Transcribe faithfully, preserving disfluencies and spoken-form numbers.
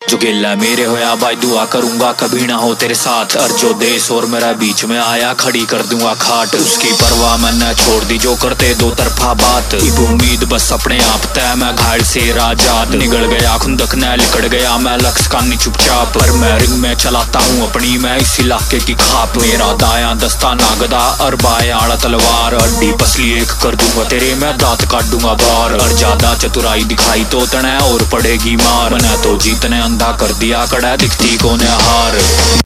जो गिला मेरे होया भाई दुआ करूंगा कभी ना हो तेरे साथ। और जो देश और मेरा बीच में आया खड़ी कर दूंगा खाट। उसकी परवाह मैंने छोड़ दी जो करते दो तरफा बात। एक उम्मीद बस अपने आप तय मैं घायल से राजाद। निगल गया खुंदक न लिकड़ गया मैं लक्ष्य का नहीं चुपचाप। पर मैं रिंग में चलाता हूँ अपनी मैं इस इलाके की खाप। मेरा दाया दस्ता नागदा और बाया आड़ा तलवार। अड्डी पसली एक कर दूंगा तेरे मैं दांत काट दूंगा बार। और ज्यादा चतुराई दिखाई तो तने और पड़ेगी मार। मैंने तो जीतने अंधा कर दिया कड़ा दिखती को ने हार।